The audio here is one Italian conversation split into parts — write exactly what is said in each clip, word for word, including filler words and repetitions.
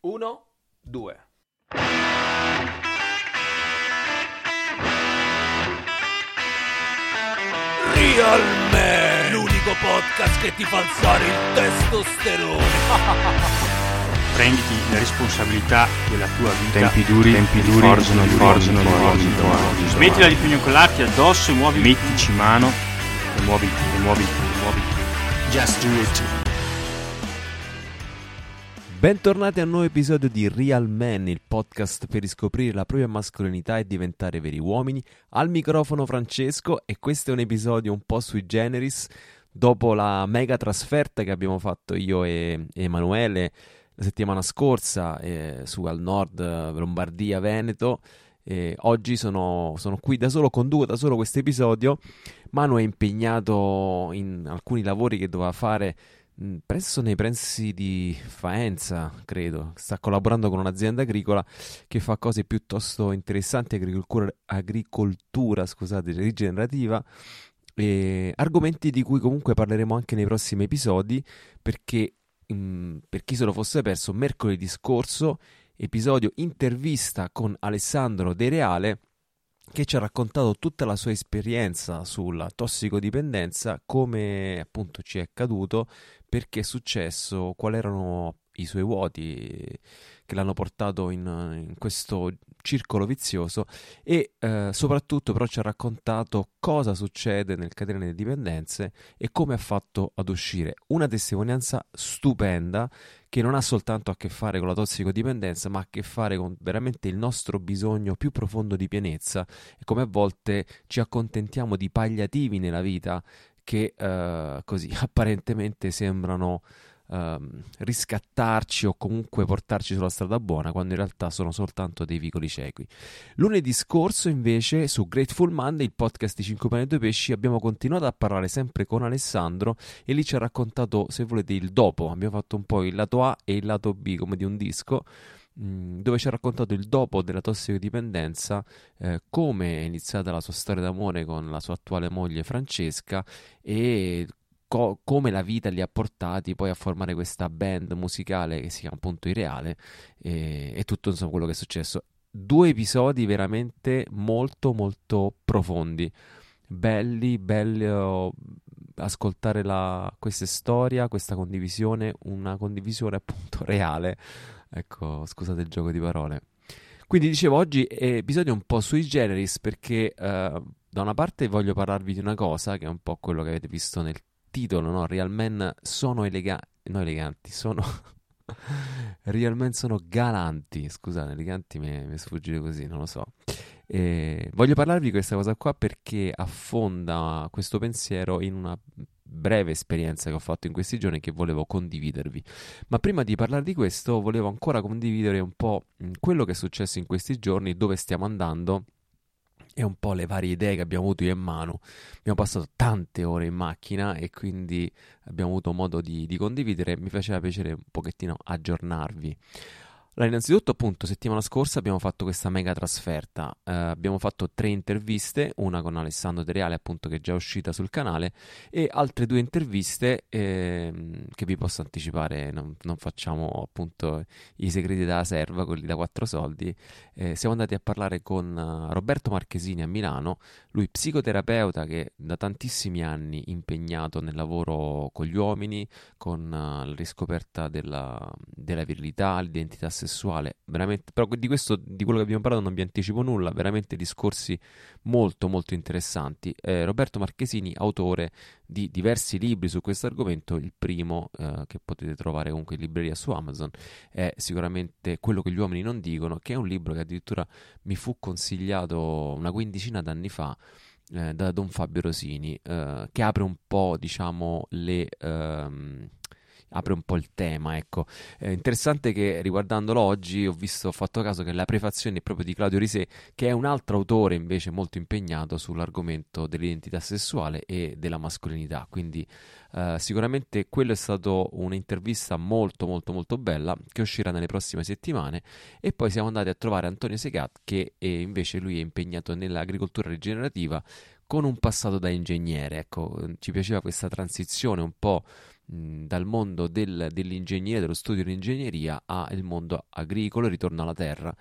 Uno, due. Real Man, l'unico podcast che ti fa alzare il testosterone. Prenditi la responsabilità della tua vita. Tempi duri, tempi duri, forzano, forzano, forzano, forzano. Smettila di pugnocolarti addosso e muovi, mettici mano e muoviti, e muoviti, e muoviti. Just do it. Bentornati a un nuovo episodio di Real Man, il podcast per riscoprire la propria mascolinità e diventare veri uomini. Al microfono Francesco, e questo è un episodio un po' sui generis. Dopo la mega trasferta che abbiamo fatto io e Emanuele la settimana scorsa eh, su al nord, Lombardia, Veneto, eh, oggi sono, sono qui da solo, conduco da solo questo episodio. Manu è impegnato in alcuni lavori che doveva fare mh, presso nei pressi di Faenza, credo. Sta collaborando con un'azienda agricola che fa cose piuttosto interessanti, agricoltura, agricoltura scusate, rigenerativa, e argomenti di cui comunque parleremo anche nei prossimi episodi, perché Mm, per chi se lo fosse perso, mercoledì scorso, episodio intervista con Alessandro De Reale, che ci ha raccontato tutta la sua esperienza sulla tossicodipendenza, come appunto ci è accaduto, perché è successo, quali erano i suoi vuoti che l'hanno portato in, in questo circolo vizioso, e eh, soprattutto però ci ha raccontato cosa succede nel catene delle dipendenze e come ha fatto ad uscire. Una testimonianza stupenda che non ha soltanto a che fare con la tossicodipendenza, ma ha a che fare con veramente il nostro bisogno più profondo di pienezza, e come a volte ci accontentiamo di palliativi nella vita che eh, così apparentemente sembrano Uh, riscattarci o comunque portarci sulla strada buona, quando in realtà sono soltanto dei vicoli ciechi. Lunedì scorso invece su Grateful Monday, il podcast di cinque pani e due pesci, abbiamo continuato a parlare sempre con Alessandro, e lì ci ha raccontato, se volete, il dopo. Abbiamo fatto un po' il lato A e il lato B come di un disco, mh, dove ci ha raccontato il dopo della tossicodipendenza, eh, come è iniziata la sua storia d'amore con la sua attuale moglie Francesca, e Co- come la vita li ha portati poi a formare questa band musicale che si chiama appunto Irreale, e, e tutto insomma quello che è successo. Due episodi veramente molto molto profondi, belli, belli oh, ascoltare la, questa storia, questa condivisione, una condivisione appunto reale. Ecco, scusate il gioco di parole. Quindi dicevo, oggi è episodio un po' sui generis, perché eh, da una parte voglio parlarvi di una cosa che è un po' quello che avete visto nel titolo, no? Real Men sono eleganti, no eleganti, sono Real Men sono galanti, scusate, eleganti mi è sfuggito così, non lo so. E voglio parlarvi di questa cosa qua perché affonda questo pensiero in una breve esperienza che ho fatto in questi giorni, che volevo condividervi. Ma prima di parlare di questo volevo ancora condividere un po' quello che è successo in questi giorni, dove stiamo andando e un po' le varie idee che abbiamo avuto io e Manu. Abbiamo passato tante ore in macchina e quindi abbiamo avuto modo di, di condividere. Mi faceva piacere un pochettino aggiornarvi. Allora, innanzitutto, appunto, settimana scorsa abbiamo fatto questa mega trasferta. Eh, abbiamo fatto tre interviste, una con Alessandro De Reale, appunto, che è già uscita sul canale, e altre due interviste ehm, che vi posso anticipare. Non, non facciamo appunto i segreti della serva, quelli da quattro soldi. Eh, siamo andati a parlare con uh, Roberto Marchesini a Milano, lui psicoterapeuta che da tantissimi anni impegnato nel lavoro con gli uomini, con uh, la riscoperta della, della virilità, l'identità sessuale, veramente. Però di questo, di quello che abbiamo parlato, non vi anticipo nulla, veramente discorsi molto molto interessanti. eh, Roberto Marchesini, autore di diversi libri su questo argomento. Il primo, eh, che potete trovare comunque in libreria su Amazon, è sicuramente Quello che gli uomini non dicono, che è un libro che addirittura mi fu consigliato una quindicina d'anni fa eh, da Don Fabio Rosini, eh, che apre un po', diciamo, le... Ehm, apre un po' il tema, ecco. È interessante che, riguardandolo oggi, ho visto, ho fatto caso che la prefazione è proprio di Claudio Risè, che è un altro autore invece molto impegnato sull'argomento dell'identità sessuale e della mascolinità. Quindi eh, sicuramente quello è stato un'intervista molto molto molto bella, che uscirà nelle prossime settimane. E poi siamo andati a trovare Antonio Segat, che è, invece lui è impegnato nell'agricoltura rigenerativa, con un passato da ingegnere. Ecco, ci piaceva questa transizione un po' mh, dal mondo del, dell'ingegneria, dello studio di ingegneria, al mondo agricolo, ritorno alla terra.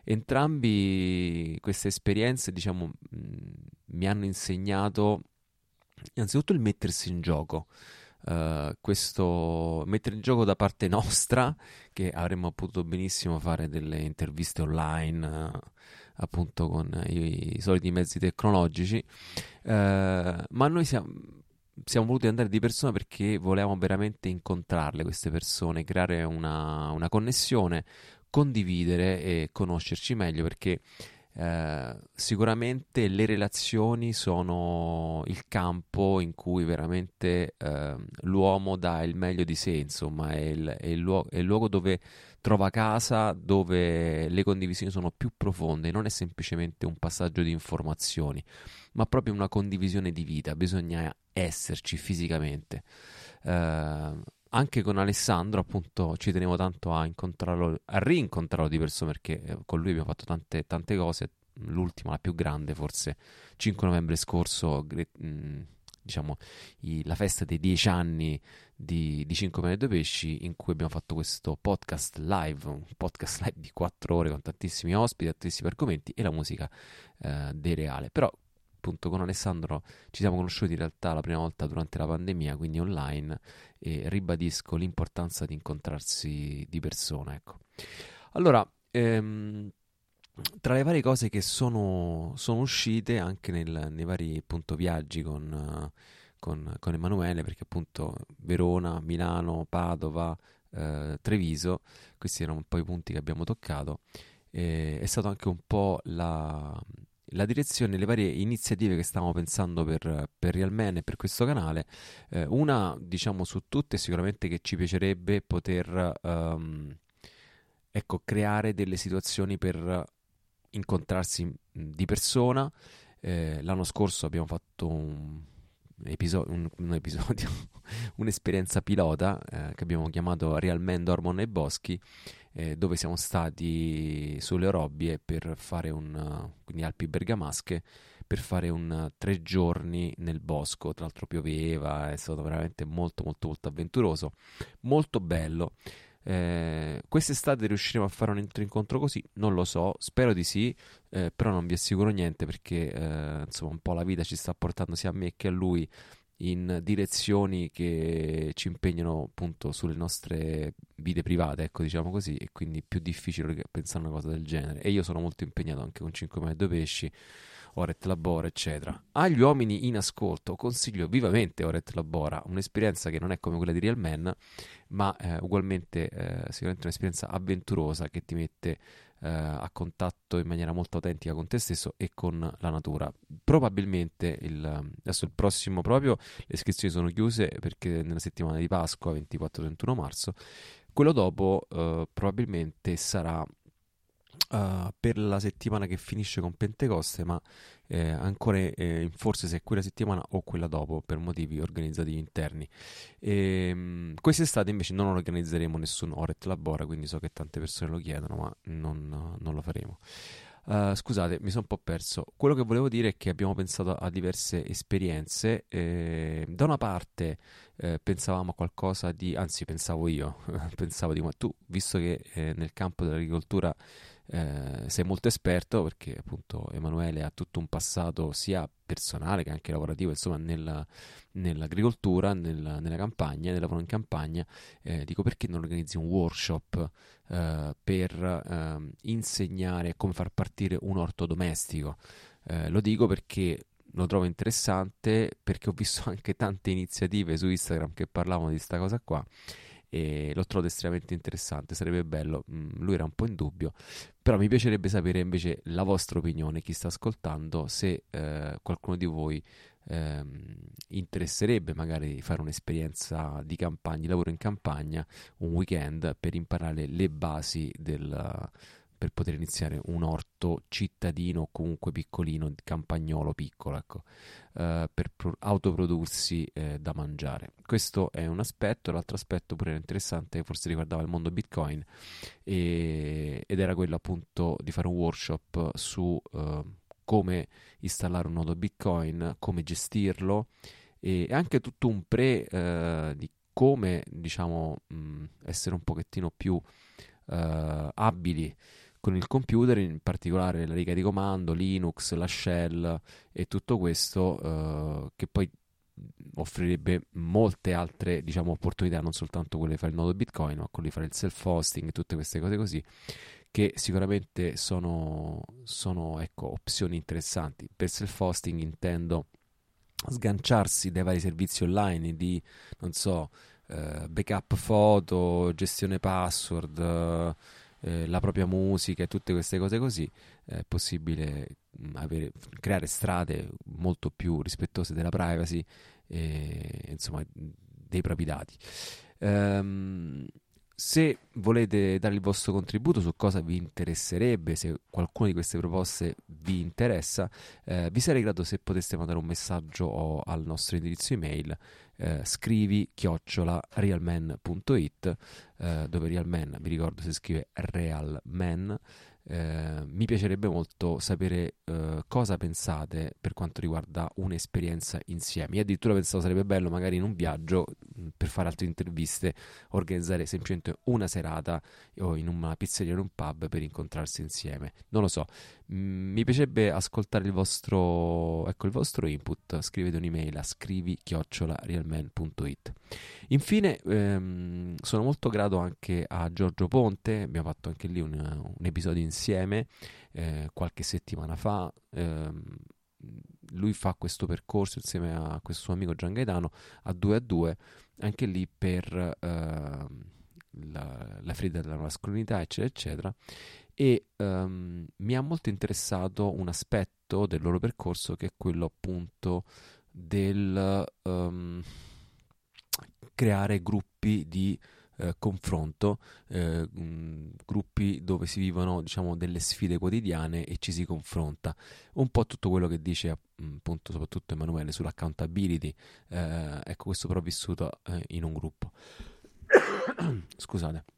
Entrambi queste esperienze, diciamo, mh, mi hanno insegnato innanzitutto il mettersi in gioco. Uh, questo mettere in gioco da parte nostra, che avremmo potuto benissimo fare delle interviste online, uh, appunto con i, i soliti mezzi tecnologici, uh, ma noi siamo, siamo voluti andare di persona perché volevamo veramente incontrarle queste persone, creare una, una connessione, condividere e conoscerci meglio, perché Eh, sicuramente le relazioni sono il campo in cui veramente eh, l'uomo dà il meglio di sé, insomma, è il, è il luogo, è il luogo dove trova casa, dove le condivisioni sono più profonde, non è semplicemente un passaggio di informazioni, ma proprio una condivisione di vita, bisogna esserci fisicamente. Eh, Anche con Alessandro, appunto, ci tenevo tanto a incontrarlo, a rincontrarlo di persona, perché eh, con lui abbiamo fatto tante, tante cose. L'ultima, la più grande, forse cinque novembre scorso, gre- mh, diciamo, i- la festa dei dieci anni di, di cinque pane e due pesci, in cui abbiamo fatto questo podcast live, un podcast live di quattro ore con tantissimi ospiti, tantissimi argomenti e la musica eh, dei Reale. Però appunto con Alessandro ci siamo conosciuti in realtà la prima volta durante la pandemia, quindi online, e ribadisco l'importanza di incontrarsi di persona, ecco. Allora, ehm, tra le varie cose che sono, sono uscite anche nel- nei vari appunto viaggi con, eh, con, con Emanuele, perché appunto Verona, Milano, Padova, eh, Treviso, questi erano un po' i punti che abbiamo toccato, e è stato anche un po' la la direzione, le varie iniziative che stavamo pensando per, per Real Man e per questo canale. Eh, una, diciamo, su tutte, sicuramente che ci piacerebbe poter ehm, ecco, creare delle situazioni per incontrarsi mh, di persona. Eh, l'anno scorso abbiamo fatto un episodio, un, un episodio un'esperienza pilota eh, che abbiamo chiamato Real Man dormono nei boschi, eh, dove siamo stati sulle Orobbie per fare un, uh, quindi Alpi Bergamasche, per fare un uh, tre giorni nel bosco. Tra l'altro pioveva, è stato veramente molto molto molto avventuroso, molto bello. Eh, quest'estate riusciremo a fare un altro incontro così? Non lo so, spero di sì, eh, però non vi assicuro niente, perché eh, insomma un po' la vita ci sta portando sia a me che a lui in direzioni che ci impegnano appunto sulle nostre vite private, ecco, diciamo così, e quindi è più difficile pensare a una cosa del genere. E io sono molto impegnato anche con cinque pane e due pesci, Oret Labora, eccetera. Agli uomini in ascolto consiglio vivamente Oret Labora, un'esperienza che non è come quella di Real Man, ma eh, ugualmente eh, sicuramente un'esperienza avventurosa che ti mette eh, a contatto in maniera molto autentica con te stesso e con la natura. Probabilmente il, adesso il prossimo proprio, le iscrizioni sono chiuse perché nella settimana di Pasqua, ventiquattro ventuno marzo. Quello dopo eh, probabilmente sarà Uh, per la settimana che finisce con Pentecoste, ma eh, ancora eh, forse se è quella settimana o quella dopo, per motivi organizzativi interni. E, mh, quest'estate invece non organizzeremo nessun Oret Labora, quindi so che tante persone lo chiedono, ma non, non lo faremo. Uh, scusate, mi sono un po' perso. Quello che volevo dire è che abbiamo pensato a diverse esperienze. Eh, da una parte eh, pensavamo a qualcosa di, anzi pensavo io, pensavo di, ma tu, visto che eh, nel campo dell'agricoltura eh, sei molto esperto, perché appunto Emanuele ha tutto un passato sia personale che anche lavorativo, insomma, nella, nell'agricoltura, nella, nella campagna, nel lavoro in campagna, eh, dico, perché non organizzi un workshop eh, per eh, insegnare come far partire un orto domestico? Eh, lo dico perché lo trovo interessante, perché ho visto anche tante iniziative su Instagram che parlavano di sta cosa qua e l'ho trovato estremamente interessante. Sarebbe bello, mm, lui era un po' in dubbio, però mi piacerebbe sapere invece la vostra opinione, chi sta ascoltando, se eh, qualcuno di voi ehm, interesserebbe magari fare un'esperienza di campagna, di lavoro in campagna, un weekend per imparare le basi del, per poter iniziare un orto cittadino o comunque piccolino, campagnolo piccolo, ecco, eh, per pro- autoprodursi eh, da mangiare. Questo è un aspetto. L'altro aspetto pure era interessante, che forse riguardava il mondo Bitcoin, e, ed era quello appunto di fare un workshop su eh, come installare un nodo Bitcoin, come gestirlo, e anche tutto un pre eh, di come, diciamo, mh, essere un pochettino più uh, abili con il computer, in particolare la riga di comando, Linux, la shell e tutto questo, uh, che poi offrirebbe molte altre, diciamo, opportunità, non soltanto quelle di fare il nodo Bitcoin, ma quelle di fare il self-hosting e tutte queste cose così, che sicuramente sono, sono ecco, opzioni interessanti. Per self-hosting intendo sganciarsi dai vari servizi online di, non so, eh, backup foto, gestione password, eh, la propria musica e tutte queste cose così. È possibile avere, creare strade molto più rispettose della privacy e, insomma, dei propri dati. Um, se volete dare il vostro contributo su cosa vi interesserebbe, se qualcuna di queste proposte vi interessa, eh, vi sarei grato se poteste mandare un messaggio al nostro indirizzo email, eh, scrivi chiocciola realman punto it, eh, dove realman, vi ricordo, si scrive realman. Eh, mi piacerebbe molto sapere eh, cosa pensate per quanto riguarda un'esperienza insieme. Io addirittura pensavo sarebbe bello magari in un viaggio, mh, per fare altre interviste, organizzare semplicemente una serata o in una pizzeria o in un pub per incontrarsi insieme. Non lo so, mh, mi piacerebbe ascoltare il vostro, ecco, il vostro input. Scrivete un'email a scrivi chiocciola realman punto it. Infine ehm, sono molto grato anche a Giorgio Ponte, abbiamo fatto anche lì un, un episodio insieme eh, qualche settimana fa. ehm, lui fa questo percorso insieme a questo suo amico Gian Gaetano a due a due, anche lì per eh, la, la ferita della mascolinità, eccetera eccetera, e ehm, mi ha molto interessato un aspetto del loro percorso, che è quello appunto del um, creare gruppi di eh, confronto, eh, mh, gruppi dove si vivono, diciamo, delle sfide quotidiane e ci si confronta. Un po' tutto quello che dice mh, appunto soprattutto Emanuele sull'accountability, eh, ecco, questo però vissuto eh, in un gruppo. Scusate.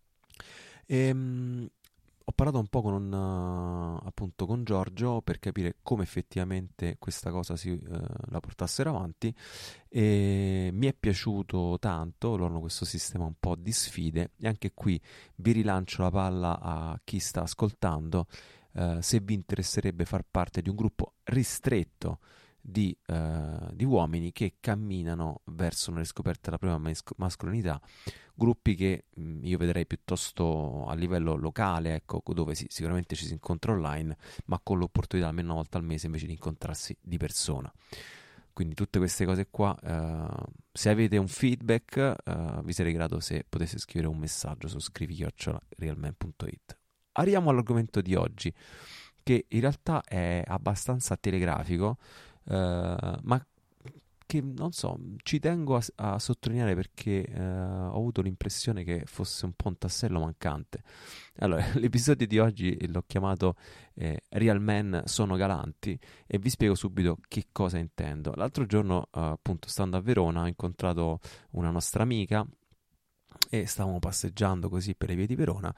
Ehm, ho parlato un po' con, uh, appunto con Giorgio per capire come effettivamente questa cosa si, uh, la portassero avanti, e mi è piaciuto tanto. Loro hanno questo sistema un po' di sfide, e anche qui vi rilancio la palla a chi sta ascoltando. Uh, se vi interesserebbe far parte di un gruppo ristretto di, uh, di uomini che camminano verso una riscoperta della propria mas- mascolinità, gruppi che mh, io vedrei piuttosto a livello locale, ecco, dove si, sicuramente ci si incontra online, ma con l'opportunità almeno una volta al mese invece di incontrarsi di persona. Quindi tutte queste cose qua, uh, se avete un feedback, uh, vi sarei grato se poteste scrivere un messaggio su scrivi chiocciola realman punto it. Arriviamo all'argomento di oggi, che in realtà è abbastanza telegrafico, uh, ma che non so, ci tengo a, a sottolineare perché uh, ho avuto l'impressione che fosse un po' un tassello mancante. Allora, l'episodio di oggi l'ho chiamato eh, Real Men sono galanti, e vi spiego subito che cosa intendo. L'altro giorno, uh, appunto, stando a Verona, ho incontrato una nostra amica e stavamo passeggiando così per le vie di Verona,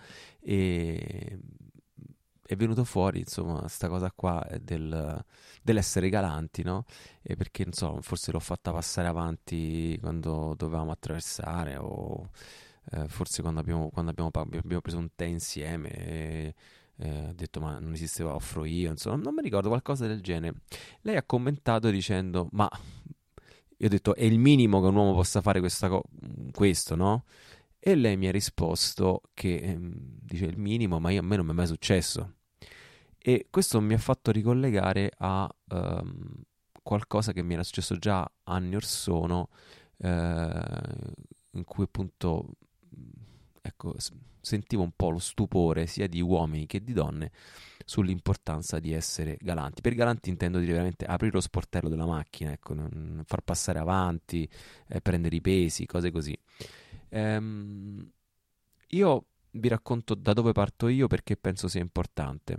e è venuto fuori, insomma, sta cosa qua del, dell'essere galanti, no? E perché, non so, forse l'ho fatta passare avanti quando dovevamo attraversare, o eh, forse quando abbiamo, quando abbiamo, abbiamo preso un tè insieme, e eh, ho detto ma non esisteva, offro io, insomma, non mi ricordo, qualcosa del genere. Lei ha commentato dicendo, ma io ho detto, è il minimo che un uomo possa fare questa co- questo, no? E lei mi ha risposto che ehm, dice il minimo, ma io, a me non mi è mai successo. E questo mi ha fatto ricollegare a um, qualcosa che mi era successo già anni or sono, eh, in cui appunto, ecco, sentivo un po' lo stupore sia di uomini che di donne sull'importanza di essere galanti. Per galanti intendo dire veramente aprire lo sportello della macchina, ecco, non far passare avanti, eh, prendere i pesi, cose così. Um, io vi racconto da dove parto io, perché penso sia importante.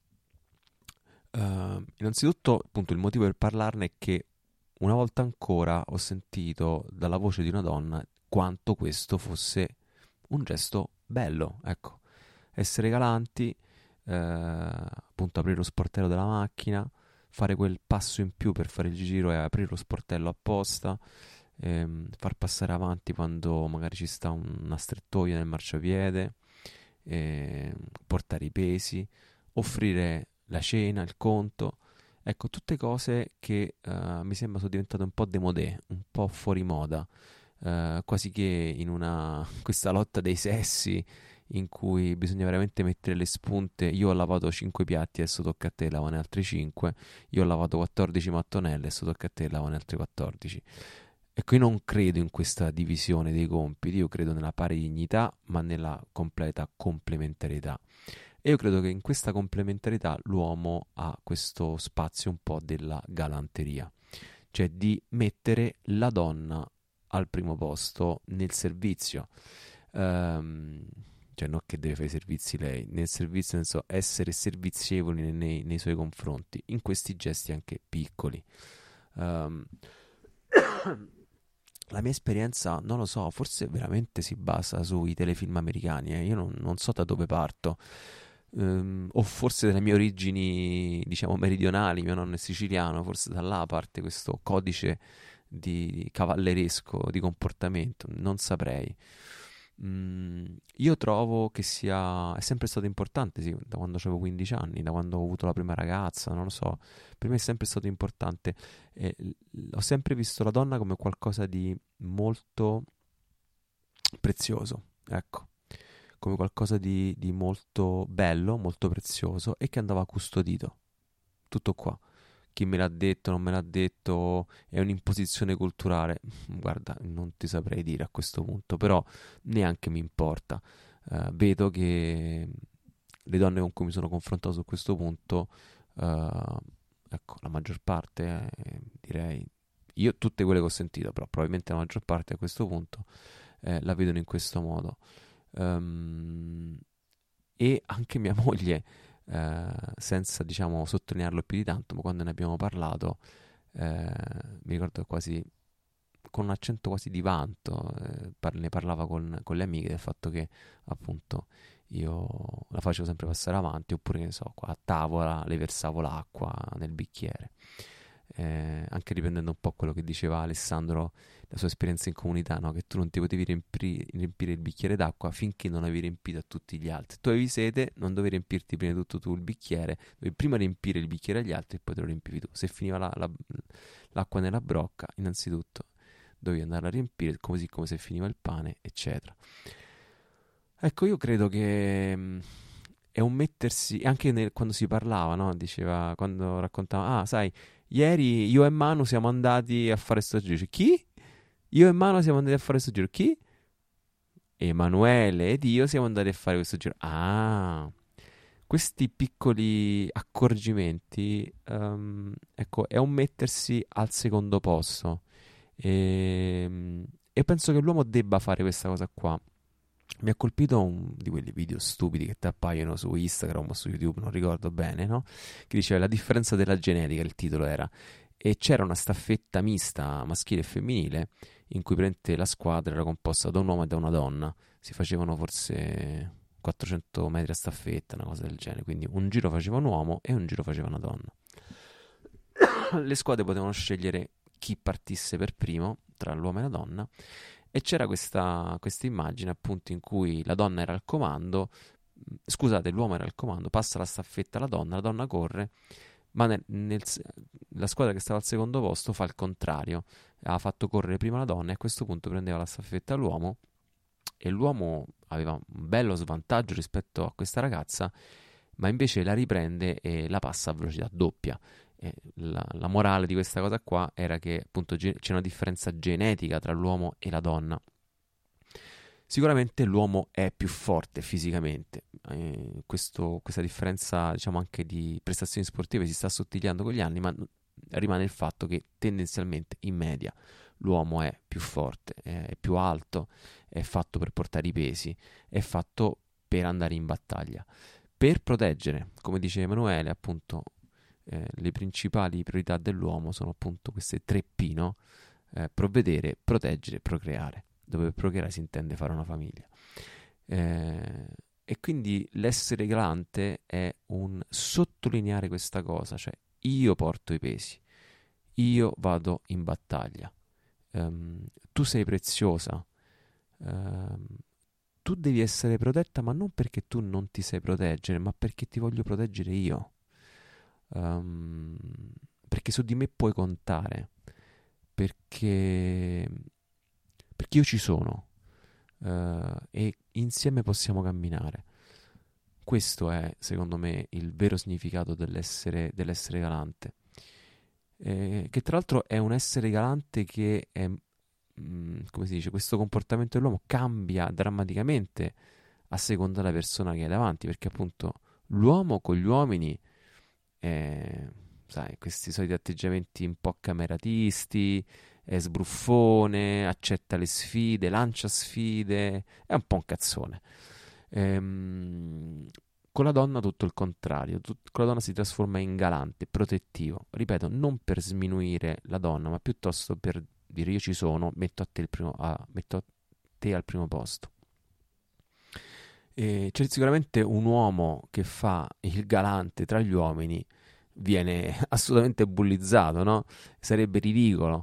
Uh, innanzitutto, appunto, il motivo per parlarne è che una volta ancora ho sentito dalla voce di una donna quanto questo fosse un gesto bello, ecco, essere galanti, uh, appunto aprire lo sportello della macchina, fare quel passo in più per fare il giro e aprire lo sportello apposta. ehm, far passare avanti quando magari ci sta un- una strettoia nel marciapiede, ehm, portare i pesi, offrire la cena, il conto. Ecco, tutte cose che eh, mi sembra sono diventate un po' démodé, un po' fuori moda, eh, quasi che in una questa lotta dei sessi in cui bisogna veramente mettere le spunte. Io ho lavato cinque piatti, adesso tocca a te lavane altri cinque. Io ho lavato quattordici mattonelle, adesso tocca a te lavane altri quattordici. Ecco, io non credo in questa divisione dei compiti, io credo nella pari dignità, ma nella completa complementarietà. E io credo che in questa complementarietà l'uomo ha questo spazio un po' della galanteria, cioè di mettere la donna al primo posto nel servizio. Ehm, cioè non che deve fare i servizi lei, nel servizio nel senso essere servizievoli nei, nei- nei suoi confronti, in questi gesti anche piccoli. Ehm, la mia esperienza, non lo so, forse veramente si basa sui telefilm americani, eh, io non, non so da dove parto. Ehm, o forse dalle mie origini, diciamo, meridionali, mio nonno è siciliano, forse da là parte questo codice di, di cavalleresco di comportamento, non saprei. Mm, io trovo che sia è sempre stato importante, sì, da quando avevo quindici anni, da quando ho avuto la prima ragazza, non lo so, per me è sempre stato importante. E l- ho sempre visto la donna come qualcosa di molto prezioso, ecco, come qualcosa di, di molto bello, molto prezioso e che andava custodito. Tutto qua. Chi me l'ha detto, non me l'ha detto, è un'imposizione culturale. Guarda, non ti saprei dire a questo punto, però neanche mi importa. Eh, vedo che le donne con cui mi sono confrontato su questo punto, eh, ecco, la maggior parte, eh, direi, io tutte quelle che ho sentito, però probabilmente la maggior parte a questo punto eh, la vedono in questo modo. Ehm, e anche mia moglie, eh, senza diciamo sottolinearlo più di tanto, ma quando ne abbiamo parlato, eh, mi ricordo quasi con un accento quasi di vanto, eh, par- ne parlava con, con le amiche del fatto che appunto io la facevo sempre passare avanti, oppure che ne so, qua a tavola le versavo l'acqua nel bicchiere. Eh, anche riprendendo un po' quello che diceva Alessandro, la sua esperienza in comunità, no? Che tu non ti potevi riempire, riempire il bicchiere d'acqua finché non avevi riempito a tutti gli altri. Tu avevi sete, non dovevi riempirti prima di tutto tu il bicchiere, dovevi prima riempire il bicchiere agli altri e poi te lo riempivi tu. Se finiva la, la, l'acqua nella brocca, innanzitutto dovevi andare a riempire, così come se finiva il pane, eccetera. Ecco, io credo che mh, è un mettersi, anche nel- quando si parlava, no? Diceva, quando raccontava, ah, sai, ieri io e Manu siamo andati a fare sto giro. Chi? Io e Manu siamo andati a fare sto giro. Chi? Emanuele ed io siamo andati a fare questo giro. Ah, questi piccoli accorgimenti, ehm, ecco, è un mettersi al secondo posto. E, e penso che l'uomo debba fare questa cosa qua. Mi ha colpito un di quelli video stupidi che ti appaiono su Instagram o su YouTube, non ricordo bene, no? Che diceva la differenza della genetica, il titolo era. E c'era una staffetta mista maschile e femminile in cui prende la squadra era composta da un uomo e da una donna. Si facevano forse quattrocento metri a staffetta, una cosa del genere. Quindi un giro faceva un uomo e un giro faceva una donna. Le squadre potevano scegliere chi partisse per primo tra l'uomo e la donna. E c'era questa, questa immagine appunto in cui la donna era al comando, scusate, l'uomo era al comando, passa la staffetta alla donna, la donna corre, ma nel, nel, la squadra che stava al secondo posto fa il contrario, ha fatto correre prima la donna e a questo punto prendeva la staffetta all'uomo e l'uomo aveva un bello svantaggio rispetto a questa ragazza, ma invece la riprende e la passa a velocità doppia. E la, la morale di questa cosa qua era che appunto ge- c'è una differenza genetica tra l'uomo e la donna. Sicuramente l'uomo è più forte fisicamente, eh, questo, questa differenza diciamo anche di prestazioni sportive si sta assottigliando con gli anni, ma rimane il fatto che tendenzialmente in media l'uomo è più forte, è più alto, è fatto per portare i pesi, è fatto per andare in battaglia, per proteggere, come dice Emanuele appunto. Eh, le principali priorità dell'uomo sono appunto queste tre P, no? Eh, provvedere, proteggere, procreare, dove procreare si intende fare una famiglia. Eh, e quindi l'essere galante è un sottolineare questa cosa, cioè io porto i pesi, io vado in battaglia, um, tu sei preziosa, um, tu devi essere protetta, ma non perché tu non ti sai proteggere, ma perché ti voglio proteggere io, um, perché su di me puoi contare, perché, perché io ci sono, uh, e insieme possiamo camminare. Questo è, secondo me, il vero significato dell'essere, dell'essere galante. Eh, che tra l'altro è un essere galante che è, mh, come si dice, questo comportamento dell'uomo cambia drammaticamente a seconda della persona che hai davanti, perché appunto l'uomo con gli uomini, eh, sai, questi soliti atteggiamenti un po' cameratisti, è sbruffone, accetta le sfide, lancia sfide, è un po' un cazzone. Ehm, con la donna tutto il contrario, tut- con la donna si trasforma in galante, protettivo, ripeto, non per sminuire la donna, ma piuttosto per dire io ci sono, metto a te, il primo, a, metto a te al primo posto. E c'è sicuramente un uomo che fa il galante tra gli uomini, viene assolutamente bullizzato, no? Sarebbe ridicolo.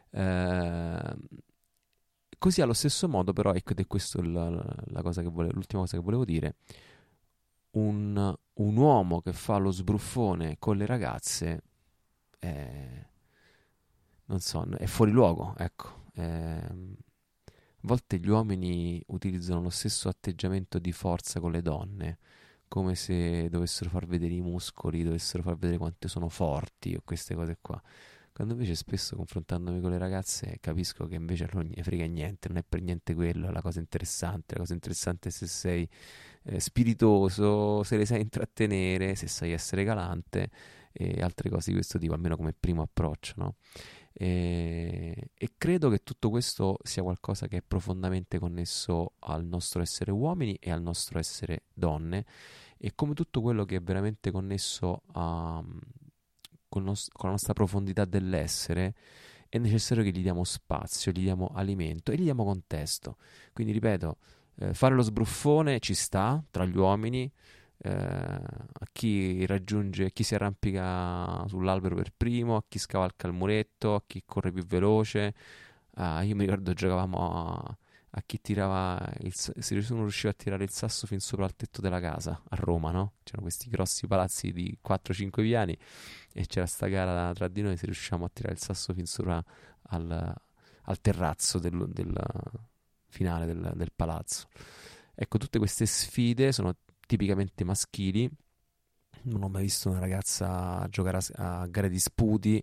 Eh, Così allo stesso modo, però, ecco, ed è questa la, la cosa che volevo, l'ultima cosa che volevo dire, un, un uomo che fa lo sbruffone con le ragazze è, non so, è fuori luogo, ecco. È, a volte gli uomini utilizzano lo stesso atteggiamento di forza con le donne, come se dovessero far vedere i muscoli, dovessero far vedere quanto sono forti o queste cose qua. Quando invece spesso, confrontandomi con le ragazze, capisco che invece non ne frega niente, non è per niente quello la cosa interessante. La cosa interessante è se sei eh, spiritoso, se le sai intrattenere, se sai essere galante e altre cose di questo tipo, almeno come primo approccio, no? E, e credo che tutto questo sia qualcosa che è profondamente connesso al nostro essere uomini e al nostro essere donne, e come tutto quello che è veramente connesso a... Con, nos- con la nostra profondità dell'essere, è necessario che gli diamo spazio, gli diamo alimento e gli diamo contesto. Quindi ripeto, eh, fare lo sbruffone ci sta tra gli uomini, eh, a chi raggiunge, a chi si arrampica sull'albero per primo, a chi scavalca il muretto, a chi corre più veloce. Ah, io mi ricordo giocavamo a, a chi tirava il, se nessuno riusciva a tirare il sasso fin sopra il tetto della casa a Roma, no? C'erano questi grossi palazzi di quattro cinque piani e c'era sta gara tra di noi se riusciamo a tirare il sasso fin sopra al, al terrazzo del, del finale del, del palazzo. Ecco, tutte queste sfide sono tipicamente maschili. Non ho mai visto una ragazza giocare a, a gare di sputi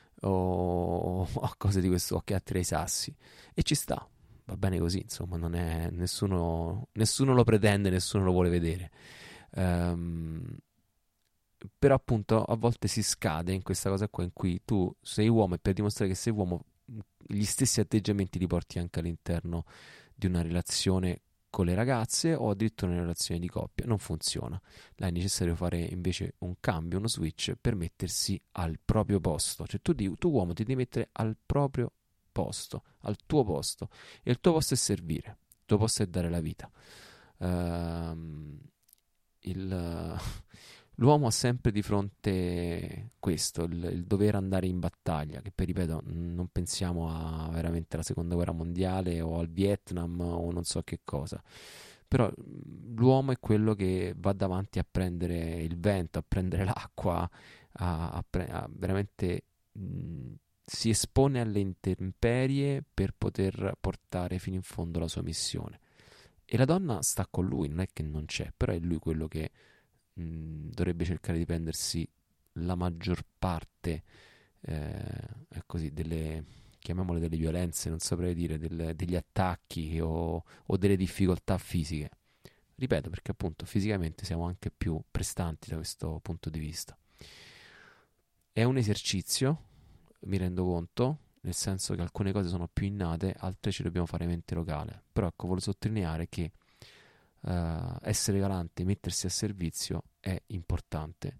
o a cose di questo, o che attira i sassi, e ci sta, va bene così, insomma, non è nessuno, nessuno lo pretende, nessuno lo vuole vedere. Um, però appunto a volte si scade in questa cosa qua in cui tu sei uomo e per dimostrare che sei uomo gli stessi atteggiamenti li porti anche all'interno di una relazione con le ragazze o addirittura una relazione di coppia. Non funziona. Là è necessario fare invece un cambio, uno switch per mettersi al proprio posto. Cioè tu, tu uomo ti devi mettere al proprio posto, al tuo posto, e il tuo posto è servire, il tuo posto è dare la vita. Uh, il, l'uomo ha sempre di fronte questo, il, il dover andare in battaglia, che poi ripeto, non pensiamo a veramente alla seconda guerra mondiale o al Vietnam o non so che cosa, però l'uomo è quello che va davanti a prendere il vento, a prendere l'acqua, a, a, pre- a veramente mh, si espone alle intemperie per poter portare fino in fondo la sua missione. E la donna sta con lui, non è che non c'è, però è lui quello che mh, dovrebbe cercare di prendersi la maggior parte eh, è così, delle, chiamiamole delle violenze, non saprei dire, del, degli attacchi o, o delle difficoltà fisiche. Ripeto, perché appunto fisicamente siamo anche più prestanti da questo punto di vista. È un esercizio, mi rendo conto, nel senso che alcune cose sono più innate, altre ci dobbiamo fare mente locale. Però ecco, voglio sottolineare che uh, essere galante, mettersi a servizio è importante.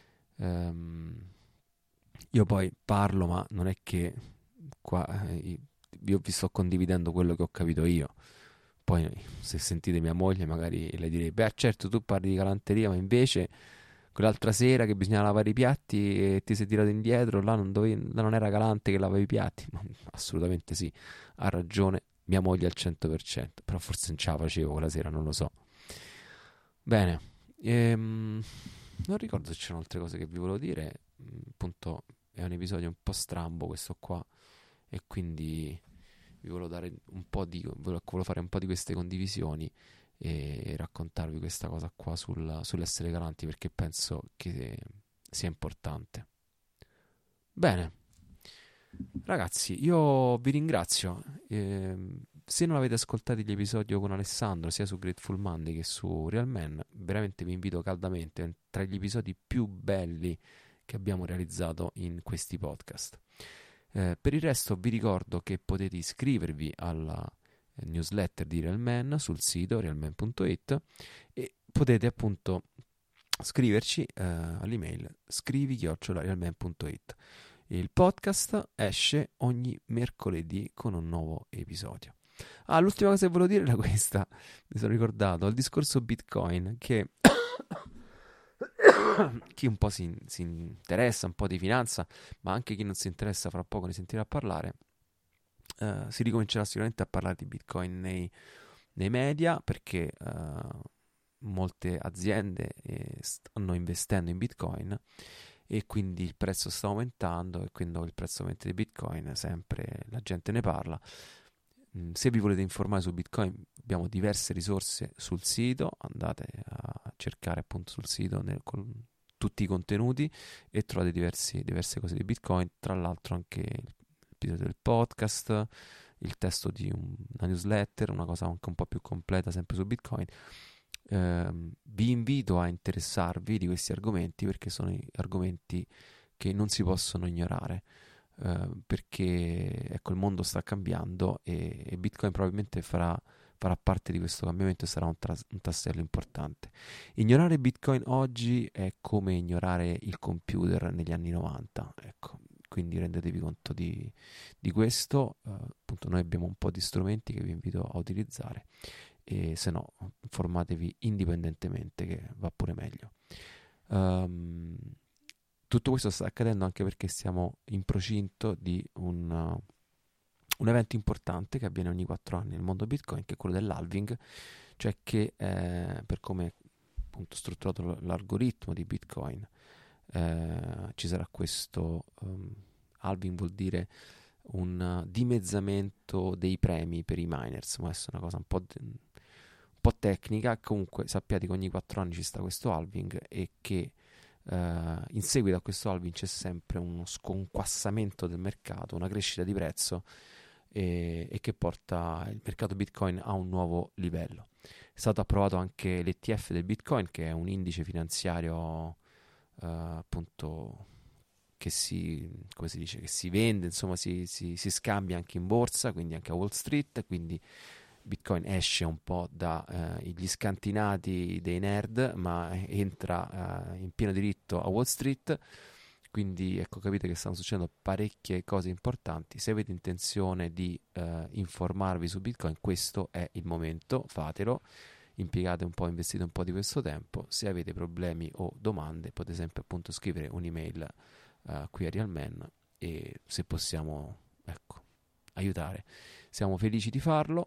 Um, io poi parlo, ma non è che qua eh, io vi sto condividendo quello che ho capito io. Poi se sentite mia moglie magari le direi, beh certo tu parli di galanteria, ma invece quell'altra sera che bisognava lavare i piatti e ti sei tirato indietro, là non, dovevi, là non era Galante che lavava i piatti. No, assolutamente sì, ha ragione mia moglie al cento per cento, però forse non ce la facevo quella sera, non lo so. Bene, ehm, non ricordo se c'erano altre cose che vi volevo dire, appunto è un episodio un po' strambo questo qua, e quindi vi volevo dare un po' di, volevo fare un po' di queste condivisioni e raccontarvi questa cosa qua sul, sull'essere galanti, perché penso che sia importante. Bene, ragazzi, io vi ringrazio. Eh, se non avete ascoltato gli episodi con Alessandro, sia su Grateful Monday che su Real Man, veramente vi invito caldamente, è tra gli episodi più belli che abbiamo realizzato in questi podcast. Eh, per il resto vi ricordo che potete iscrivervi alla newsletter di Real Man sul sito realman punto it e potete appunto scriverci eh, all'email scrivi chiocciola realman punto it. Il podcast esce ogni mercoledì con un nuovo episodio. Ah, l'ultima cosa che volevo dire era questa, mi sono ricordato, il discorso Bitcoin, che chi un po' si, si interessa un po' di finanza, ma anche chi non si interessa fra poco ne sentirà parlare, uh, si ricomincerà sicuramente a parlare di Bitcoin nei, nei media, perché uh, molte aziende eh, stanno investendo in Bitcoin e quindi il prezzo sta aumentando, e quindi il prezzo aumenta di Bitcoin sempre la gente ne parla. Se vi volete informare su Bitcoin, abbiamo diverse risorse sul sito, andate a cercare appunto sul sito nel, con tutti i contenuti e trovate diversi, diverse cose di Bitcoin, tra l'altro anche il episodio del podcast, il testo di un, una newsletter, una cosa anche un po' più completa sempre su Bitcoin. Eh, vi invito a interessarvi di questi argomenti, perché sono argomenti che non si possono ignorare. Uh, perché ecco, il mondo sta cambiando e, e Bitcoin probabilmente farà, farà parte di questo cambiamento e sarà un, tras- un tassello importante. Ignorare Bitcoin oggi è come ignorare il computer negli anni novanta, ecco, quindi rendetevi conto di, di questo. Uh, appunto noi abbiamo un po' di strumenti che vi invito a utilizzare, e se no informatevi indipendentemente, che va pure meglio. um, Tutto questo sta accadendo anche perché siamo in procinto di un, uh, un evento importante che avviene ogni quattro anni nel mondo Bitcoin, che è quello dell'halving, cioè che eh, per come è appunto strutturato l'algoritmo di Bitcoin, eh, ci sarà questo um, halving, vuol dire un uh, dimezzamento dei premi per i miners, ma questa è una cosa un po', de- un po' tecnica. Comunque sappiate che ogni quattro anni ci sta questo halving e che Uh, in seguito a questo halving c'è sempre uno sconquassamento del mercato, una crescita di prezzo, e, e che porta il mercato Bitcoin a un nuovo livello. È stato approvato anche l'E T F del Bitcoin, che è un indice finanziario uh, appunto che si, come si dice, che si vende, insomma si, si, si scambia anche in borsa, quindi anche a Wall Street, quindi Bitcoin esce un po' dagli eh, scantinati dei nerd, ma entra eh, in pieno diritto a Wall Street. Quindi ecco, capite che stanno succedendo parecchie cose importanti. Se avete intenzione di eh, informarvi su Bitcoin, questo è il momento, fatelo, impiegate un po', investite un po' di questo tempo. Se avete problemi o domande potete sempre appunto scrivere un'email eh, qui a Real Man, e se possiamo, ecco, aiutare, siamo felici di farlo.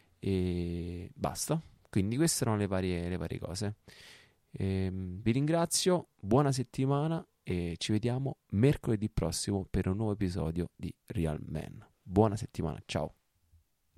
E basta, quindi queste erano le varie, le varie cose. E, vi ringrazio, buona settimana e ci vediamo mercoledì prossimo per un nuovo episodio di Real Man. Buona settimana, ciao.